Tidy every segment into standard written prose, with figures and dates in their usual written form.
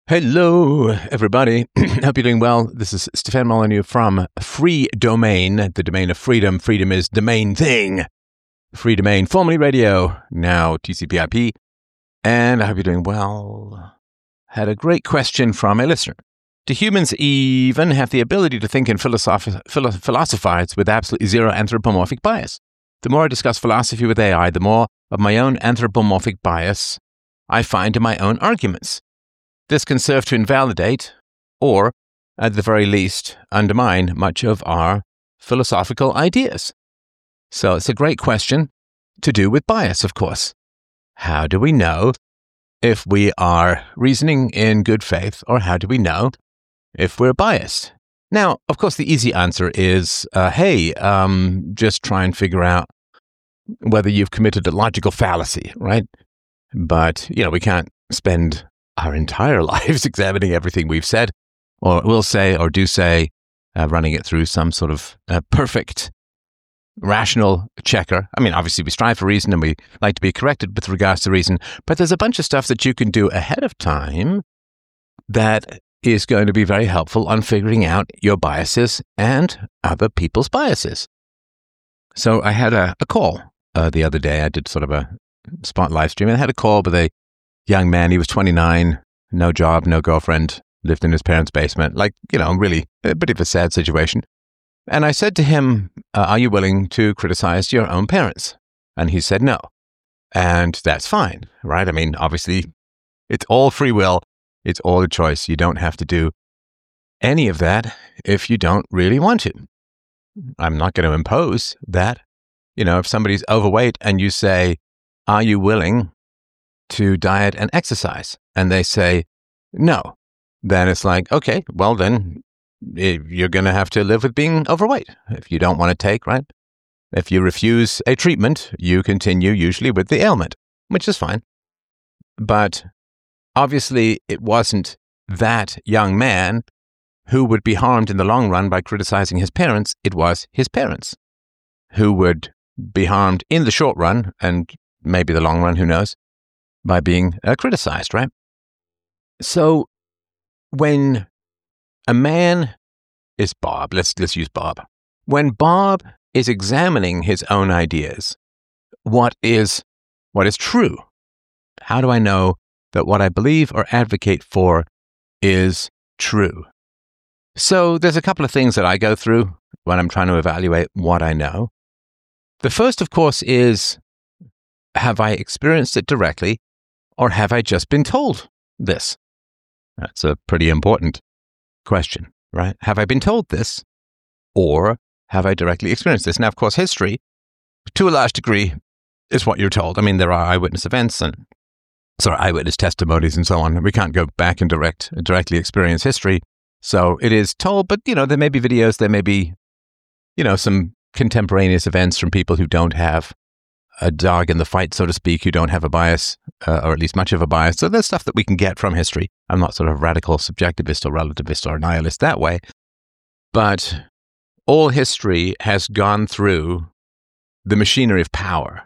Hello, everybody. Hope you're doing well. This is Stefan Molyneux from Free Domain, the domain of freedom. Freedom is the main thing. Free Domain, formerly radio, now TCP/IP. And I hope you're doing well. Had a great question from a listener. Do humans even have the ability to think and philosophize with absolutely zero anthropomorphic bias? The more I discuss philosophy with AI, the more of my own anthropomorphic bias I find in my own arguments. This can serve to invalidate, or, at the very least, undermine much of our philosophical ideas. So it's a great question to do with bias, of course. How do we know if we are reasoning in good faith, or how do we know if we're biased? Now, of course, the easy answer is, just try and figure out whether you've committed a logical fallacy, right? But, we can't spend our entire lives examining everything we've said, or will say, or do say, running it through some sort of perfect, rational checker. I mean, obviously we strive for reason and we like to be corrected with regards to reason, but there's a bunch of stuff that you can do ahead of time that is going to be very helpful on figuring out your biases and other people's biases. So I had a call the other day. I did sort of a spot live stream, and I had a call with a young man. He was 29, no job, no girlfriend, lived in his parents' basement. Really a bit of a sad situation. And I said to him, are you willing to criticize your own parents? And he said no. And that's fine, right? I mean, obviously, it's all free will. It's all a choice. You don't have to do any of that if you don't really want to. I'm not going to impose that. If somebody's overweight and you say, are you willing to diet and exercise? And they say no. Then it's like, okay, well then you're going to have to live with being overweight if you don't want to take, right? If you refuse a treatment, you continue usually with the ailment, which is fine. But obviously it wasn't that young man who would be harmed in the long run by criticizing his parents. It was his parents who would be harmed in the short run, and maybe the long run, who knows, by being criticized, right? So when a man is Bob, let's use Bob. When Bob is examining his own ideas, what is true? How do I know that what I believe or advocate for is true? So there's a couple of things that I go through when I'm trying to evaluate what I know. The first, of course, is, have I experienced it directly, or have I just been told this? That's a pretty important question, right? Have I been told this, or have I directly experienced this? Now, of course, history, to a large degree, is what you're told. I mean, there are eyewitness events and eyewitness testimonies and so on. We can't go back and directly experience history. So it is told, but, there may be videos, there may be, some contemporaneous events from people who don't have a dog in the fight, so to speak, who don't have a bias, or at least much of a bias. So there's stuff that we can get from history. I'm not sort of radical subjectivist or relativist or nihilist that way. But all history has gone through the machinery of power.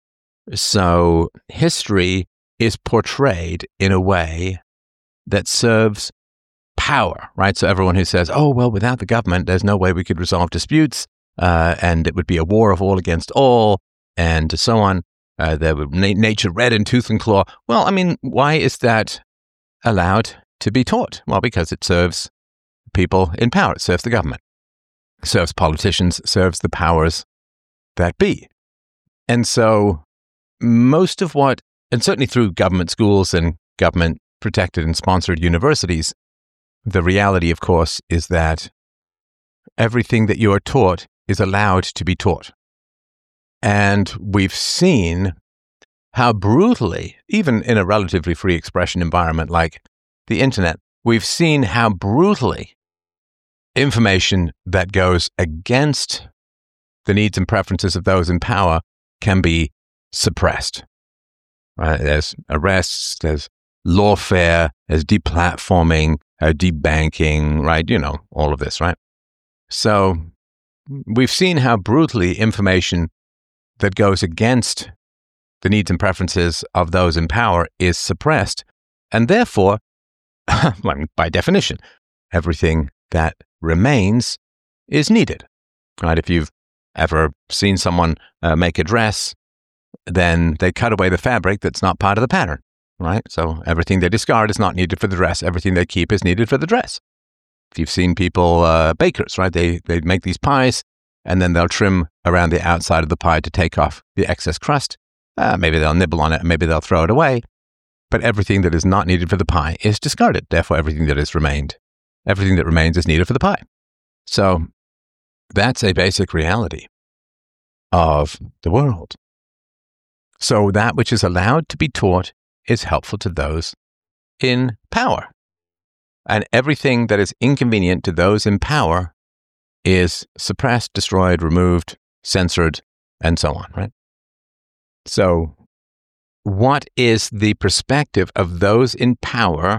So history is portrayed in a way that serves power, right? So everyone who says, oh, well, without the government, there's no way we could resolve disputes, and it would be a war of all against all, and so on. There would nature red in tooth and claw. Well, I mean, why is that allowed to be taught? Well, because it serves people in power. It serves the government. It serves politicians. It serves the powers that be. And so most of what, and certainly through government schools and government protected and sponsored universities, the reality, of course, is that everything that you are taught is allowed to be taught. And we've seen how brutally, even in a relatively free expression environment like the internet, we've seen how brutally information that goes against the needs and preferences of those in power can be suppressed. There's arrests, there's lawfare, there's deplatforming, debanking, right? All of this, right? So we've seen how brutally information that goes against the needs and preferences of those in power is suppressed. And therefore, by definition, everything that remains is needed, right? If you've ever seen someone make a dress, then they cut away the fabric that's not part of the pattern, right? So everything they discard is not needed for the dress. Everything they keep is needed for the dress. If you've seen people, bakers, right? They make these pies, and then they'll trim around the outside of the pie to take off the excess crust. Maybe they'll nibble on it, maybe they'll throw it away. But everything that is not needed for the pie is discarded. Therefore, everything that remains is needed for the pie. So that's a basic reality of the world. So that which is allowed to be taught is helpful to those in power. And everything that is inconvenient to those in power is suppressed, destroyed, removed, censored, and so on, right? So what is the perspective of those in power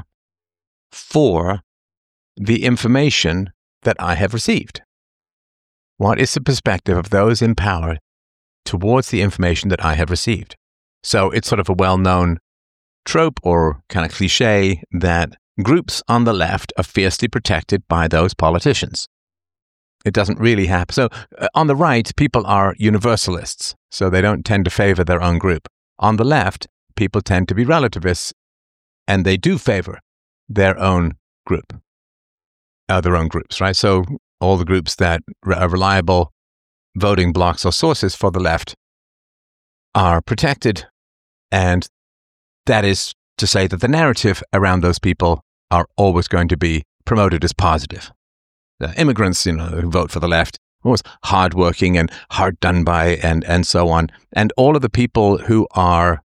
for the information that I have received? What is the perspective of those in power towards the information that I have received? So it's sort of a well-known trope or kind of cliche that groups on the left are fiercely protected by those politicians. It doesn't really happen. So on the right, people are universalists, so they don't tend to favor their own group. On the left, people tend to be relativists, and they do favor their own group, their own groups, right? So all the groups that are reliable voting blocks or sources for the left are protected, and that is to say that the narrative around those people are always going to be promoted as positive. The immigrants, who vote for the left, always hardworking and hard done by, and so on. And all of the people who are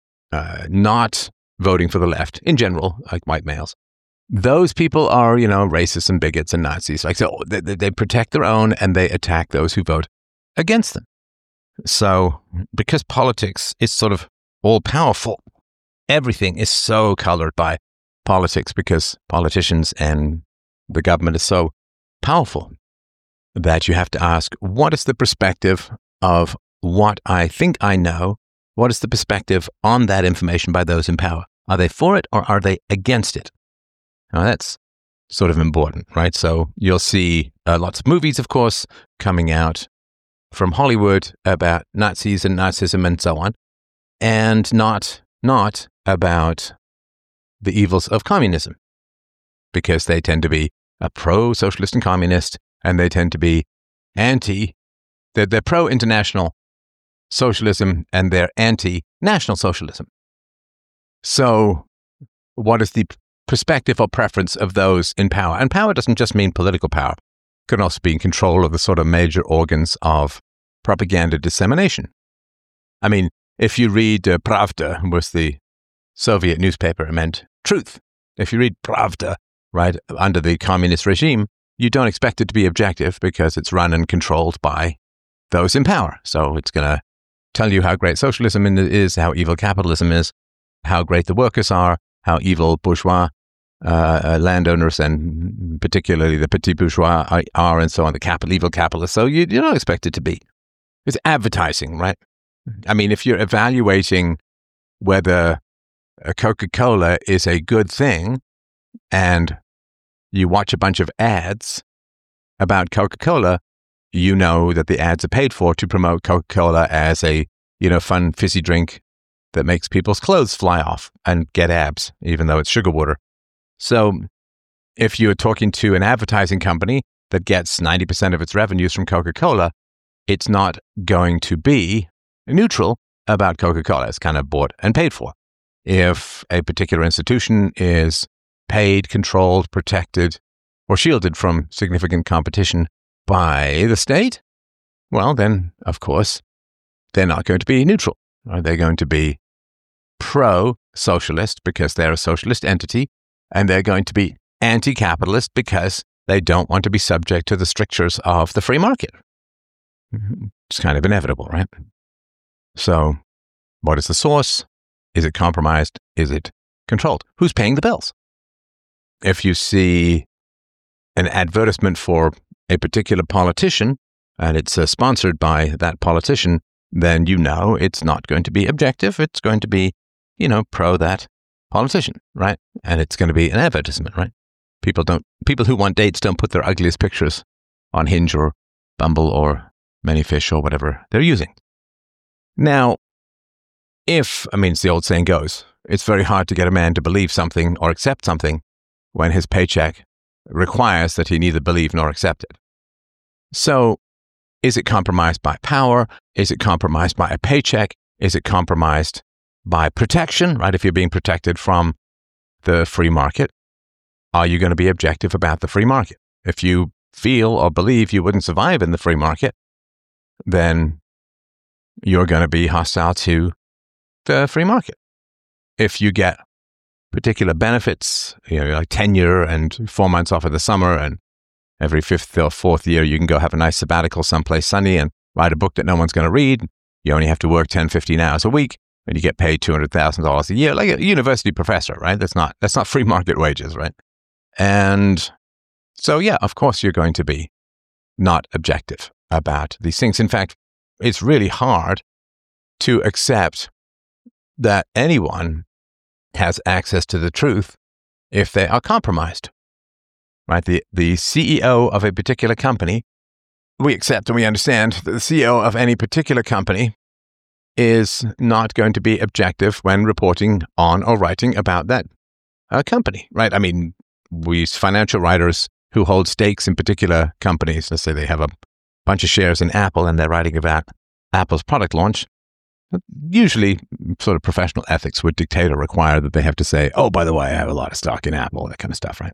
not voting for the left, in general, like white males, those people are, racists and bigots and Nazis. Like, so they protect their own and they attack those who vote against them. So because politics is sort of all powerful, everything is so colored by politics because politicians and the government is so powerful that you have to ask, what is the perspective of what I think I know? What is the perspective on that information by those in power? Are they for it or are they against it? Now that's sort of important, right? So you'll see lots of movies, of course, coming out from Hollywood about Nazis and Nazism and so on, and not about the evils of communism, because they tend to be a pro-socialist and communist, and they tend to be they're pro-international socialism and they're anti-national socialism. So what is the perspective or preference of those in power? And power doesn't just mean political power. It can also be in control of the sort of major organs of propaganda dissemination. I mean, if you read Pravda, was the Soviet newspaper, it meant truth. If you read Pravda, right, under the communist regime, you don't expect it to be objective because it's run and controlled by those in power. So it's going to tell you how great socialism is, how evil capitalism is, how great the workers are, how evil bourgeois landowners and particularly the petit bourgeois are, and so on, the evil capitalists. So you don't expect it to be. It's advertising, right? I mean, if you're evaluating whether Coca-Cola is a good thing and you watch a bunch of ads about Coca-Cola, you know that the ads are paid for to promote Coca-Cola as a, fun, fizzy drink that makes people's clothes fly off and get abs, even though it's sugar water. So if you're talking to an advertising company that gets 90% of its revenues from Coca-Cola, it's not going to be neutral about Coca-Cola. It's kind of bought and paid for. If a particular institution is paid, controlled, protected, or shielded from significant competition by the state, well, then, of course, they're not going to be neutral. They're going to be pro-socialist because they're a socialist entity, and they're going to be anti-capitalist because they don't want to be subject to the strictures of the free market. It's kind of inevitable, right? So, what is the source? Is it compromised? Is it controlled? Who's paying the bills? If you see an advertisement for a particular politician and it's sponsored by that politician, then you know it's not going to be objective. It's going to be, pro that politician, right? And it's going to be an advertisement, right? People who want dates don't put their ugliest pictures on Hinge or Bumble or Manyfish or whatever they're using. Now, it's the old saying goes, it's very hard to get a man to believe something or accept something when his paycheck requires that he neither believe nor accept it. So, is it compromised by power? Is it compromised by a paycheck? Is it compromised by protection, right? If you're being protected from the free market, are you going to be objective about the free market? If you feel or believe you wouldn't survive in the free market, then you're going to be hostile to the free market. If you get particular benefits, like tenure and 4 months off of the summer, and every 5th or 4th year you can go have a nice sabbatical someplace sunny and write a book that no one's going to read. You only have to work 10, 15 hours a week, and you get paid $200,000 a year, like a university professor, right? That's not free market wages, right? And so, yeah, of course you're going to be not objective about these things. In fact, it's really hard to accept that anyone has access to the truth if they are compromised, right? The CEO of a particular company, we accept and we understand that the CEO of any particular company is not going to be objective when reporting on or writing about that company, right? We financial writers who hold stakes in particular companies, let's say they have a bunch of shares in Apple and they're writing about Apple's product launch, usually sort of professional ethics would dictate or require that they have to say, oh, by the way, I have a lot of stock in Apple, that kind of stuff, right?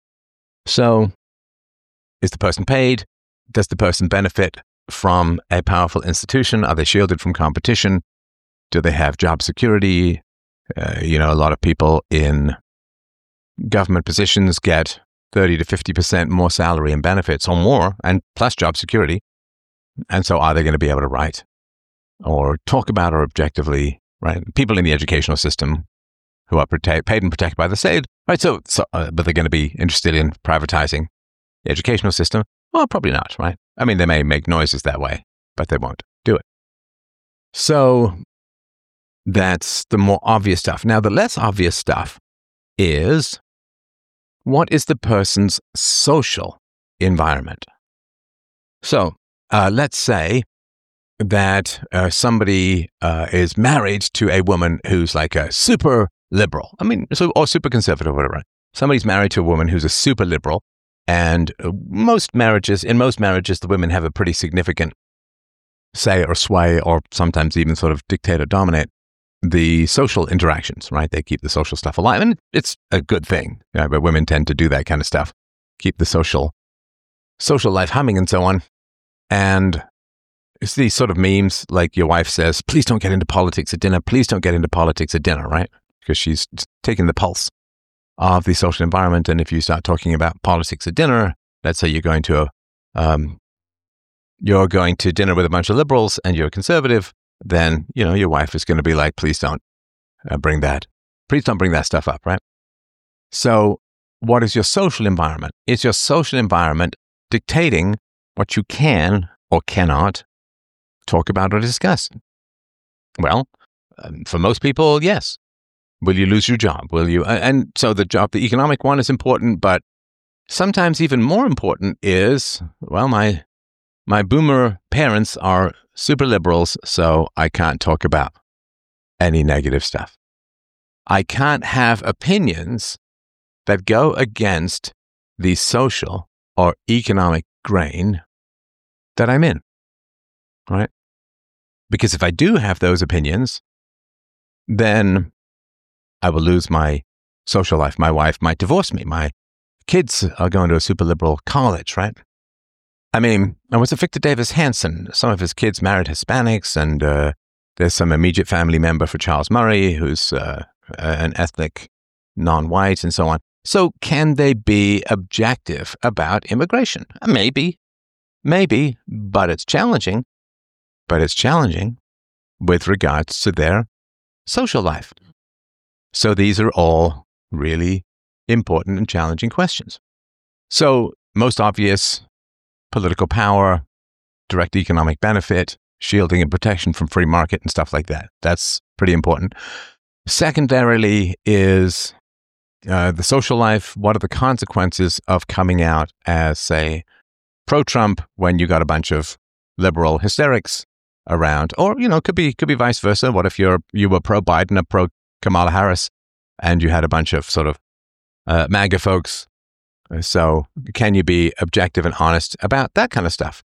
So is the person paid? Does the person benefit from a powerful institution? Are they shielded from competition? Do they have job security? A lot of people in government positions get 30 to 50% more salary and benefits or more, and plus job security. And so are they going to be able to write or talk about or objectively, right? People in the educational system who are paid and protected by the state, right? But they're going to be interested in privatizing the educational system? Well, probably not, right? They may make noises that way, but they won't do it. So that's the more obvious stuff. Now, the less obvious stuff is, what is the person's social environment? So let's say that somebody is married to a woman who's like a super liberal. Or super conservative, whatever. Right? Somebody's married to a woman who's a super liberal, and in most marriages, the women have a pretty significant say or sway, or sometimes even sort of dictate or dominate the social interactions, right? They keep the social stuff alive, and it's a good thing. But women tend to do that kind of stuff, keep the social life humming and so on. And it's these sort of memes, like your wife says, please don't get into politics at dinner. Please don't get into politics at dinner, right? Because she's taking the pulse of the social environment. And if you start talking about politics at dinner, let's say you're going to dinner with a bunch of liberals and you're a conservative, then, your wife is going to be like, please don't bring that stuff up, right? So what is your social environment? Is your social environment dictating what you can or cannot talk about or discuss? Well, for most people, yes. Will you lose your job? Will you? And so the economic one is important, but sometimes even more important is, well, my boomer parents are super liberals, so I can't talk about any negative stuff. I can't have opinions that go against the social or economic grain that I'm in, right? Because if I do have those opinions, then I will lose my social life. My wife might divorce me. My kids are going to a super liberal college, right? Was it Victor Davis Hanson? Some of his kids married Hispanics, and there's some immediate family member for Charles Murray who's an ethnic non-white and so on. So can they be objective about immigration? Maybe, but it's challenging. With regards to their social life. So these are all really important and challenging questions. So most obvious, political power, direct economic benefit, shielding and protection from free market and stuff like that. That's pretty important. Secondarily is the social life. What are the consequences of coming out as, say, pro-Trump when you got a bunch of liberal hysterics around? Or, could be vice versa. What if you were pro-Biden or pro-Kamala Harris and you had a bunch of sort of MAGA folks? So can you be objective and honest about that kind of stuff?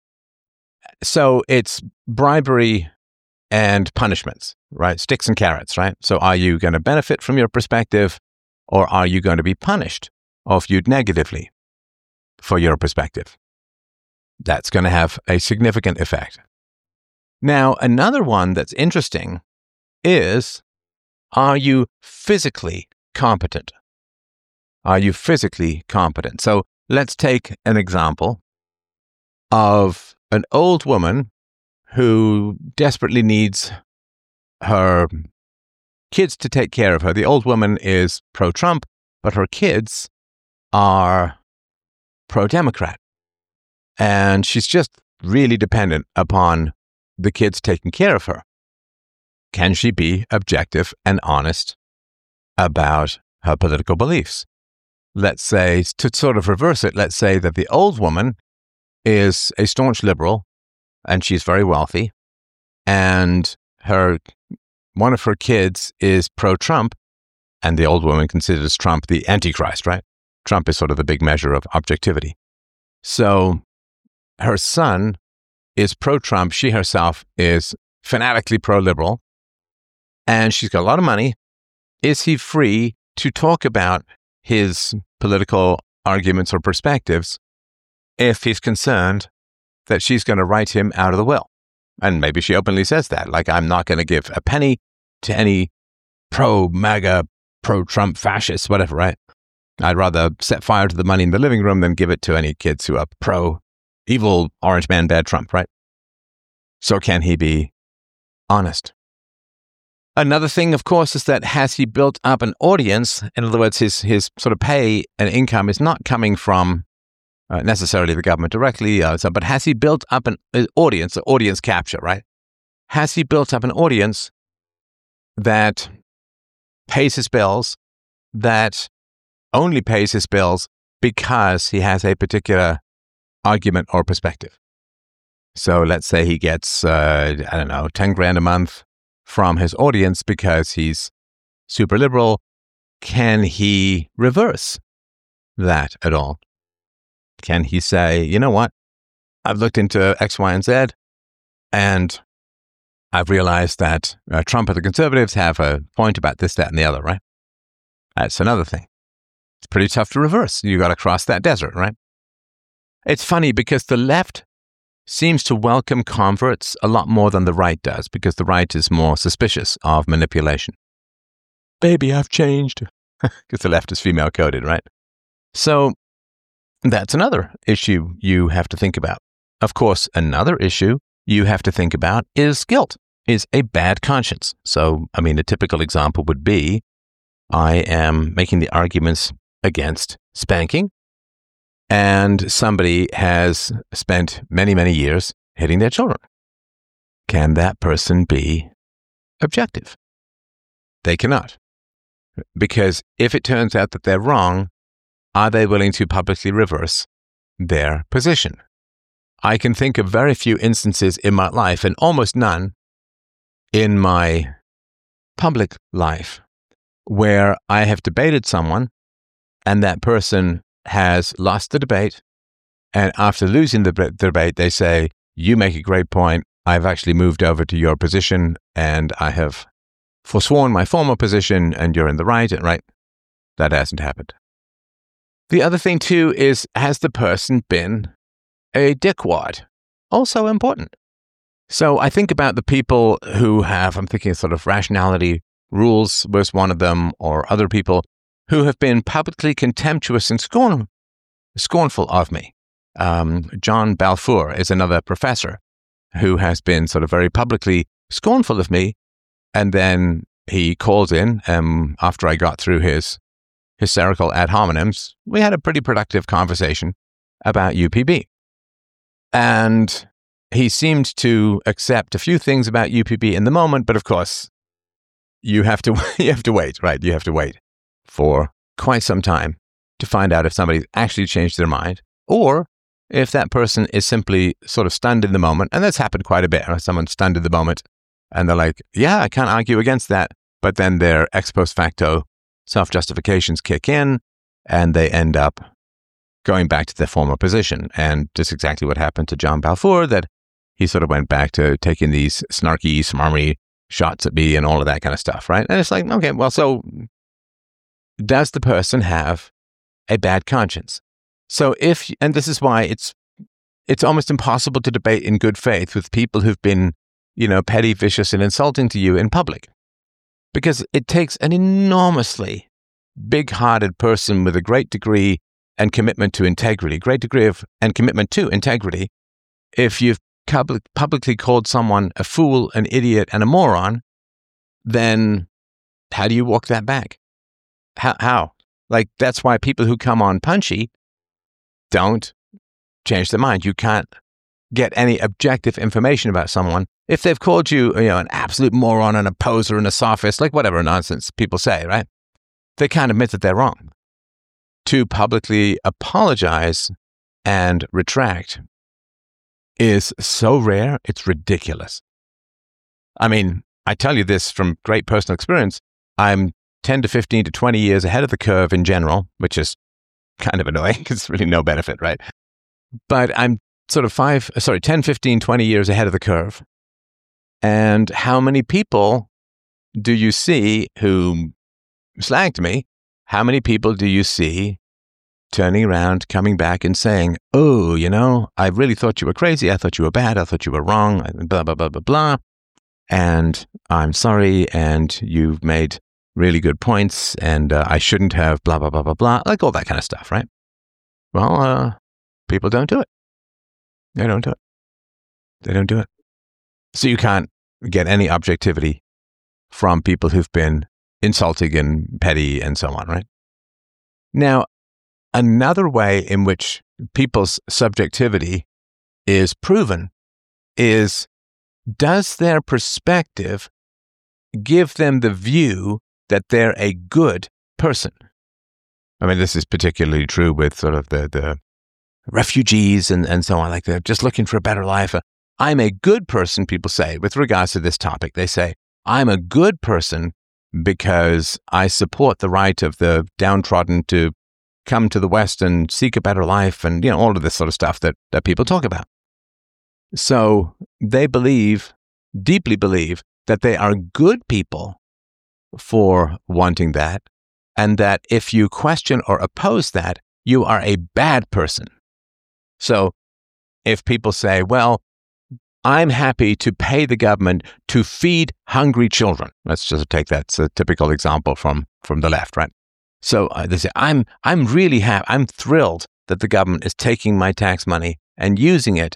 So it's bribery and punishments, right? Sticks and carrots, right? So are you going to benefit from your perspective, or are you going to be punished or viewed negatively for your perspective? That's going to have a significant effect. Now, another one that's interesting is, are you physically competent? Are you physically competent? So let's take an example of an old woman who desperately needs her kids to take care of her. The old woman is pro-Trump, but her kids are pro-Democrat. And she's just really dependent upon the kids taking care of her. Can she be objective and honest about her political beliefs? Let's say, to sort of reverse it, let's say that the old woman is a staunch liberal and she's very wealthy, and one of her kids is pro-Trump, and the old woman considers Trump the Antichrist, right? Trump is sort of the big measure of objectivity. So her son is pro-Trump. She herself is fanatically pro-liberal, and she's got a lot of money. Is he free to talk about his political arguments or perspectives if he's concerned that she's going to write him out of the will? And maybe she openly says that, like, I'm not going to give a penny to any pro-MAGA, pro-Trump fascists, whatever, right? I'd rather set fire to the money in the living room than give it to any kids who are pro-evil orange man, bad Trump, right? So can he be honest? Another thing, of course, is that has he built up an audience? In other words, his sort of pay and income is not coming from necessarily the government directly, but has he built up an audience capture, right? Has he built up an audience that pays his bills, that only pays his bills because he has a particular argument or perspective? So let's say he gets, 10 grand a month from his audience because he's super liberal. Can he reverse that at all? Can he say, you know what, I've looked into X, Y, and Z, and I've realized that Trump and the conservatives have a point about this, that, and the other, right? That's another thing. It's pretty tough to reverse. You got to cross that desert, right? It's funny because the left seems to welcome converts a lot more than the right does, because the right is more suspicious of manipulation. Baby, I've changed. Because the left is female coded, right? So that's another issue you have to think about. Of course, another issue you have to think about is guilt, is a bad conscience. So, a typical example would be, I am making the arguments against spanking, and somebody has spent many, many years hitting their children. Can that person be objective? They cannot. Because if it turns out that they're wrong, are they willing to publicly reverse their position? I can think of very few instances in my life, and almost none in my public life, where I have debated someone and that person has lost the debate, and after losing the debate, they say, you make a great point. I've actually moved over to your position, and I have forsworn my former position, and you're in the right, right? That hasn't happened. The other thing, too, is, has the person been a dickwad? Also important. So I think about the people who have, I'm thinking sort of Rationality Rules was one of them, or other people who have been publicly contemptuous and scornful of me. John Balfour is another professor who has been sort of very publicly scornful of me, and then he called in after I got through his hysterical ad hominems. We had a pretty productive conversation about UPB. And he seemed to accept a few things about UPB in the moment, but of course, you have to wait, right? You have to wait for quite some time to find out if somebody's actually changed their mind, or if that person is simply sort of stunned in the moment. And that's happened quite a bit. Right? Someone's stunned in the moment and they're like, yeah, I can't argue against that. But then their ex post facto self-justifications kick in and they end up going back to their former position. And just exactly what happened to John Balfour, that he sort of went back to taking these snarky, smarmy shots at me and all of that kind of stuff, right? And it's like, okay, well, so does the person have a bad conscience? So and this is why it's almost impossible to debate in good faith with people who've been, petty, vicious, and insulting to you in public. Because it takes an enormously big-hearted person with a great degree and commitment to integrity, if you've publicly called someone a fool, an idiot, and a moron, then how do you walk that back? How? Like, that's why people who come on punchy don't change their mind. You can't get any objective information about someone if they've called you, an absolute moron and a poser and a sophist, like whatever nonsense people say, right? They can't admit that they're wrong. To publicly apologize and retract is so rare, it's ridiculous. I mean, I tell you this from great personal experience. I'm 10 to 15 to 20 years ahead of the curve in general, which is kind of annoying because it's really no benefit, right? But I'm sort of 10, 15, 20 years ahead of the curve. And how many people do you see who slagged me? How many people do you see turning around, coming back and saying, oh, I really thought you were crazy. I thought you were bad. I thought you were wrong, blah, blah, blah, blah, blah. And I'm sorry. And you've made really good points. And I shouldn't have blah, blah, blah, blah, blah. Like all that kind of stuff, right? Well, people don't do it. They don't do it. So you can't get any objectivity from people who've been insulting and petty and so on, right? Now, another way in which people's subjectivity is proven is, does their perspective give them the view that they're a good person? I mean, this is particularly true with sort of the refugees and so on, like they're just looking for a better life. I'm a good person, people say, with regards to this topic. They say, I'm a good person because I support the right of the downtrodden to come to the West and seek a better life and, all of this sort of stuff that people talk about. So they deeply believe that they are good people for wanting that, and that if you question or oppose that, you are a bad person. So if people say, well, I'm happy to pay the government to feed hungry children. Let's just take that. It's a typical example from the left, right? So they say, I'm really happy. I'm thrilled that the government is taking my tax money and using it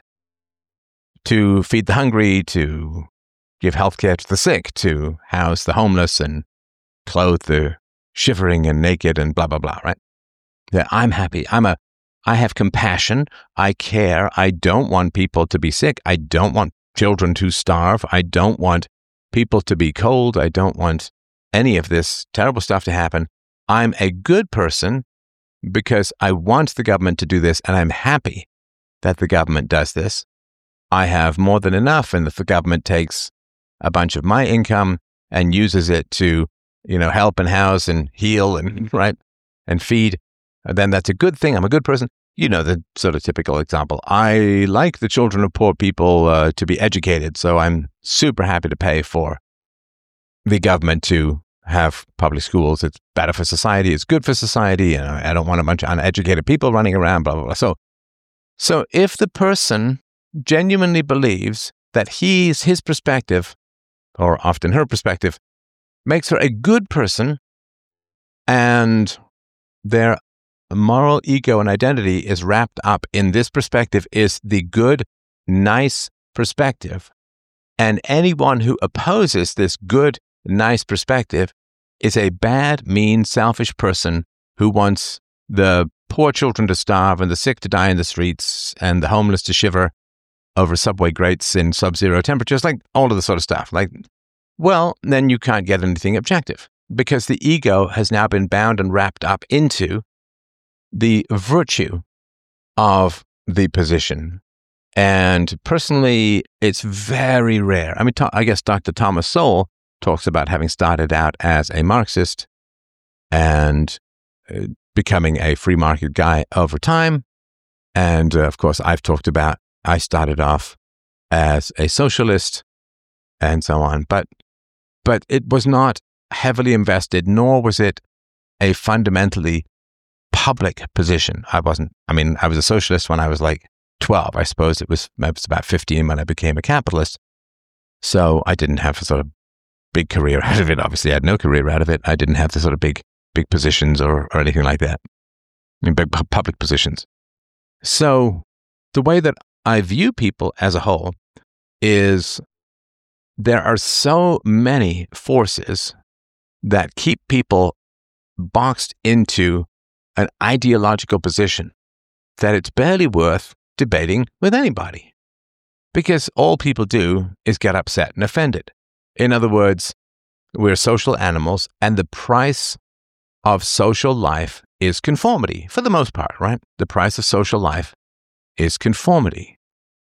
to feed the hungry, to give healthcare to the sick, to house the homeless and clothe the shivering and naked and blah, blah, blah, right? Yeah, I'm happy. I have compassion. I care. I don't want people to be sick. I don't want children to starve. I don't want people to be cold. I don't want any of this terrible stuff to happen. I'm a good person because I want the government to do this, and I'm happy that the government does this. I have more than enough, and if the government takes a bunch of my income and uses it to, help and house and heal and right and feed, then that's a good thing. I'm a good person. The sort of typical example. I like the children of poor people to be educated, so I'm super happy to pay for the government to have public schools. It's better for society. It's good for society. I don't want a bunch of uneducated people running around, blah, blah, blah. So if the person genuinely believes that his perspective, or often her perspective, makes her a good person, and their moral ego and identity is wrapped up in this perspective, is the good, nice perspective. And anyone who opposes this good, nice perspective is a bad, mean, selfish person who wants the poor children to starve and the sick to die in the streets and the homeless to shiver over subway grates in sub-zero temperatures, like all of the sort of stuff. Like, well, then you can't get anything objective because the ego has now been bound and wrapped up into the virtue of the position. And personally, it's very rare. I mean, I guess Dr. Thomas Sowell talks about having started out as a Marxist and becoming a free market guy over time. And of course, I've talked about I started off as a socialist and so on. But it was not heavily invested, nor was it a fundamentally public position. I was a socialist when I was like 12. I suppose I was about 15 when I became a capitalist. So I didn't have a sort of big career out of it. Obviously, I had no career out of it. I didn't have the sort of big positions or anything like that. I mean, big public positions. So the way that I view people as a whole is there are so many forces that keep people boxed into an ideological position that it's barely worth debating with anybody. Because all people do is get upset and offended. In other words, we're social animals, and the price of social life is conformity, for the most part, right? The price of social life is conformity.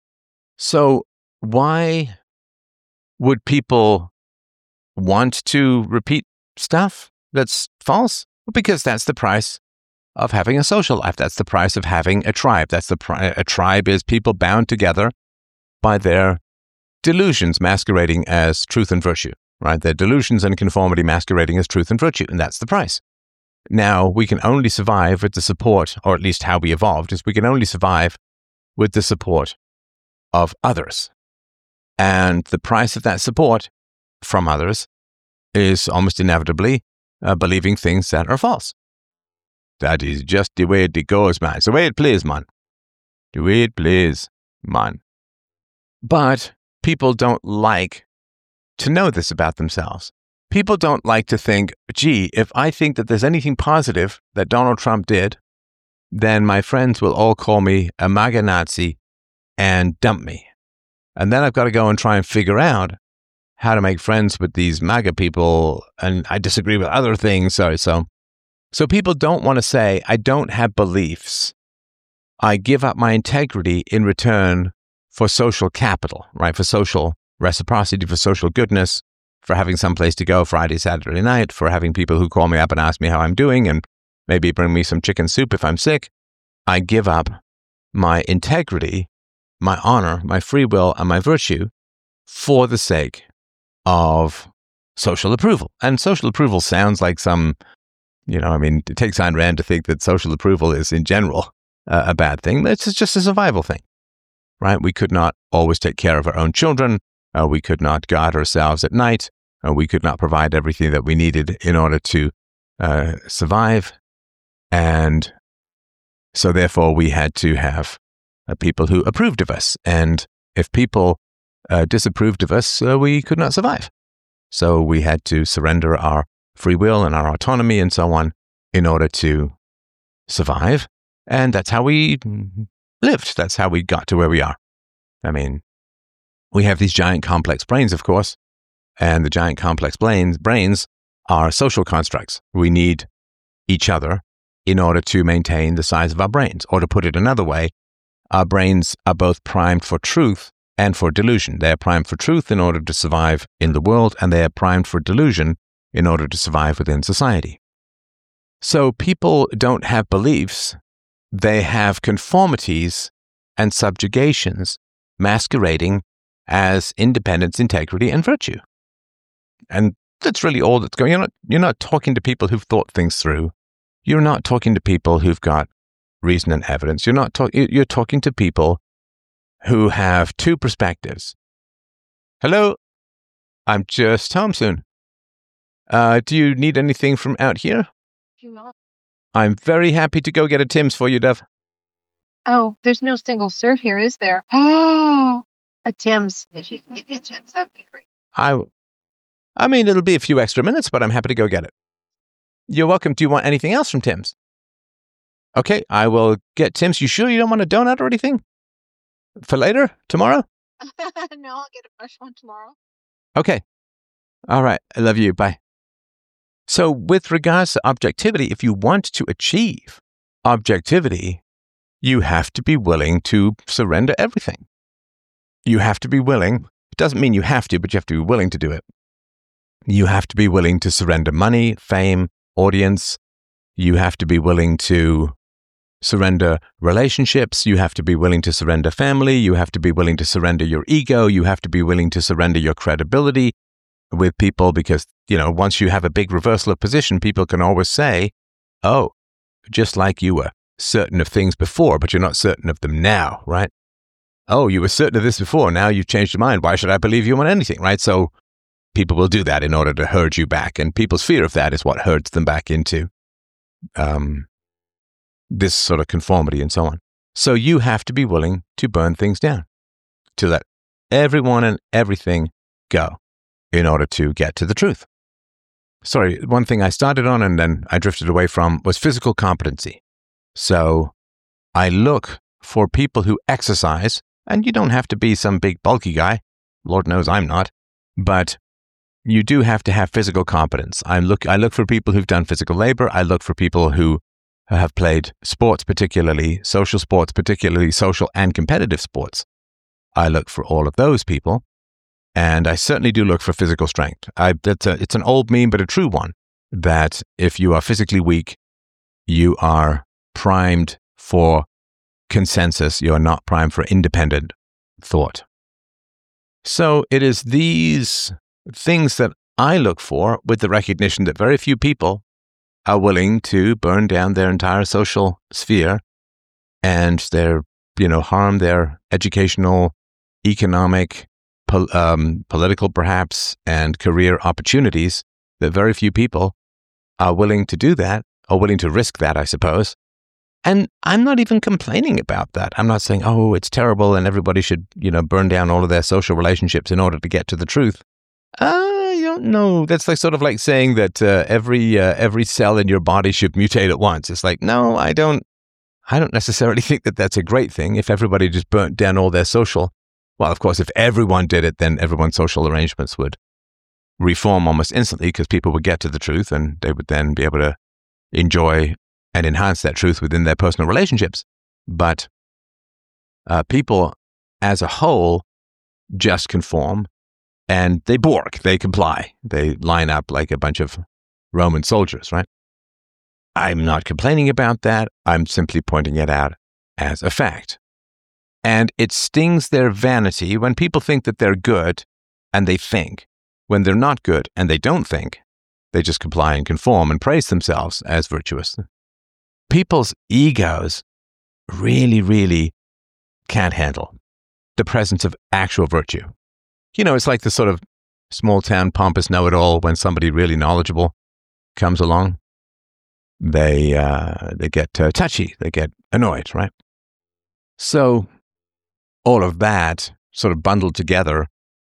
So why would people want to repeat stuff that's false? Well, because that's the price of having a social life. That's the price of having a tribe. A tribe is people bound together by their delusions masquerading as truth and virtue, right? Their delusions and conformity masquerading as truth and virtue, and that's the price. Now, we can only survive with the support, or at least how we evolved, is we can only survive with the support of others. And the price of that support from others is almost inevitably believing things that are false. That is just the way it goes, man. It's the way it plays, man. The way it plays, man. But people don't like to know this about themselves. People don't like to think, gee, if I think that there's anything positive that Donald Trump did, then my friends will all call me a MAGA Nazi and dump me. And then I've got to go and try and figure out how to make friends with these MAGA people, and I disagree with other things. So people don't want to say, I don't have beliefs. I give up my integrity in return for social capital, right? For social reciprocity, for social goodness, for having some place to go Friday, Saturday night, for having people who call me up and ask me how I'm doing and maybe bring me some chicken soup if I'm sick. I give up my integrity, my honor, my free will, and my virtue for the sake of social approval. And social approval sounds like some, it takes Ayn Rand to think that social approval is in general a bad thing. It's just a survival thing, right? We could not always take care of our own children. We could not guard ourselves at night. We could not provide everything that we needed in order to survive. And so therefore we had to have people who approved of us. And if people disapproved of us, we could not survive. So we had to surrender our free will and our autonomy and so on in order to survive. And that's how we lived. That's how we got to where we are. I mean, we have these giant complex brains, of course, and the giant complex brains are social constructs. We need each other in order to maintain the size of our brains. Or to put it another way, our brains are both primed for truth and for delusion. They are primed for truth in order to survive in the world, and they are primed for delusion in order to survive within society. So people don't have beliefs. They have conformities and subjugations masquerading as independence, integrity, and virtue. And that's really all that's going on. You're not talking to people who've thought things through. You're not talking to people who've got reason and evidence. You're talking to people who have two perspectives. Hello, I'm just home soon. Do you need anything from out here? I'm very happy to go get a Tim's for you, Dove. Oh, there's no single serve here, is there? Oh, a Tim's. If you can get me a Tim's, that'd be great. I mean, it'll be a few extra minutes, but I'm happy to go get it. You're welcome. Do you want anything else from Tim's? Okay, I will get Tim's. You sure you don't want a donut or anything? For later? Tomorrow? No, I'll get a fresh one tomorrow. Okay. All right. I love you. Bye. So with regards to objectivity, if you want to achieve objectivity, you have to be willing to surrender everything. You have to be willing. It doesn't mean you have to, but you have to be willing to do it. You have to be willing to surrender money, fame, audience. You have to be willing to surrender relationships. You have to be willing to surrender family. You have to be willing to surrender your ego. You have to be willing to surrender your credibility with people because, once you have a big reversal of position, people can always say, oh, just like you were certain of things before, but you're not certain of them now, right? Oh, you were certain of this before. Now you've changed your mind. Why should I believe you on anything, right? So people will do that in order to herd you back. And people's fear of that is what herds them back into this sort of conformity and so on. So you have to be willing to burn things down, to let everyone and everything go in order to get to the truth. Sorry, one thing I started on and then I drifted away from was physical competency. So I look for people who exercise, and you don't have to be some big bulky guy. Lord knows I'm not, but you do have to have physical competence. I look for people who've done physical labor. I look for people who have played sports, particularly social and competitive sports. I look for all of those people, and I certainly do look for physical strength. It's an old meme, but a true one, that if you are physically weak, you are primed for consensus. You are not primed for independent thought. So it is these things that I look for, with the recognition that very few people are willing to burn down their entire social sphere and harm their educational, economic, political perhaps, and career opportunities, that very few people are willing to do that, or willing to risk that, I suppose. And I'm not even complaining about that. I'm not saying, oh, it's terrible and everybody should, burn down all of their social relationships in order to get to the truth. I don't know. That's like saying that every cell in your body should mutate at once. It's like, no, I don't necessarily think that that's a great thing. If everybody just burnt down all their social, well, of course, if everyone did it, then everyone's social arrangements would reform almost instantly, because people would get to the truth and they would then be able to enjoy and enhance that truth within their personal relationships. But people as a whole just conform, and they Borg, they comply. They line up like a bunch of Roman soldiers, right? I'm not complaining about that. I'm simply pointing it out as a fact. And it stings their vanity when people think that they're good and they think. When they're not good and they don't think, they just comply and conform and praise themselves as virtuous. People's egos really, really can't handle the presence of actual virtue. It's like the sort of small town pompous know-it-all. When somebody really knowledgeable comes along, they get touchy, they get annoyed, right? So all of that sort of bundled together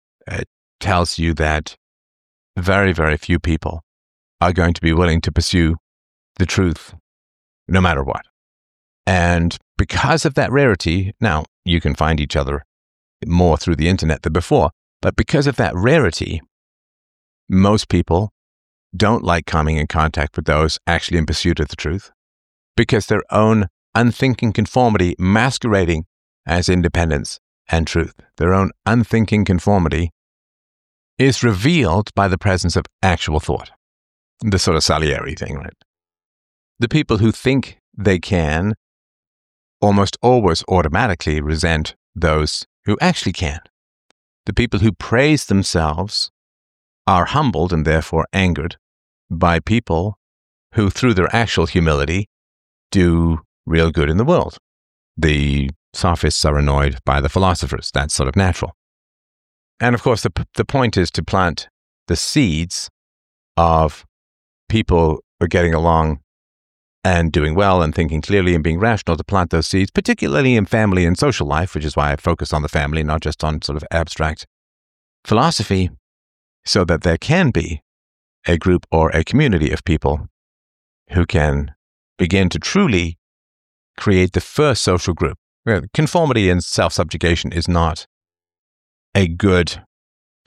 tells you that very, very few people are going to be willing to pursue the truth no matter what. And because of that rarity, now you can find each other more through the internet than before, but because of that rarity, most people don't like coming in contact with those actually in pursuit of the truth, because their own unthinking conformity masquerading as independence and truth, their own unthinking conformity, is revealed by the presence of actual thought. The sort of Salieri thing, right? The people who think they can almost always automatically resent those who actually can. The people who praise themselves are humbled and therefore angered by people who, through their actual humility, do real good in the world. The sophists are annoyed by the philosophers. That's sort of natural. And of course, the point is to plant the seeds of people who are getting along and doing well and thinking clearly and being rational, to plant those seeds, particularly in family and social life, which is why I focus on the family, not just on sort of abstract philosophy, so that there can be a group or a community of people who can begin to truly create the first social group. Conformity and self-subjugation is not a good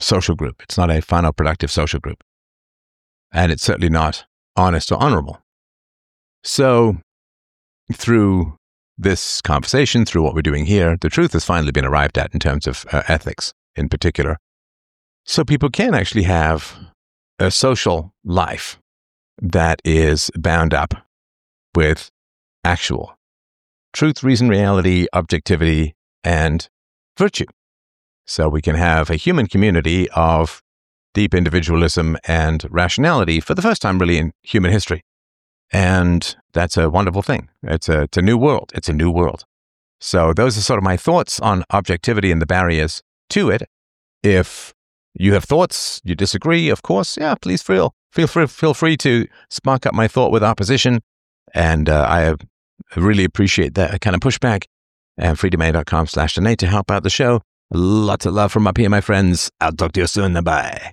social group. It's not a fun or productive social group. And it's certainly not honest or honorable. So through this conversation, through what we're doing here, the truth has finally been arrived at in terms of ethics in particular. So people can actually have a social life that is bound up with actual truth, reason, reality, objectivity, and virtue. So we can have a human community of deep individualism and rationality for the first time really in human history. And that's a wonderful thing. It's a new world. It's a new world. So those are sort of my thoughts on objectivity and the barriers to it. If you have thoughts, you disagree, of course, please feel free to spark up my thought with opposition. And I really appreciate that kind of pushback. And freedomain.com/donate to help out the show. Lots of love from up here, my friends. I'll talk to you soon. Bye.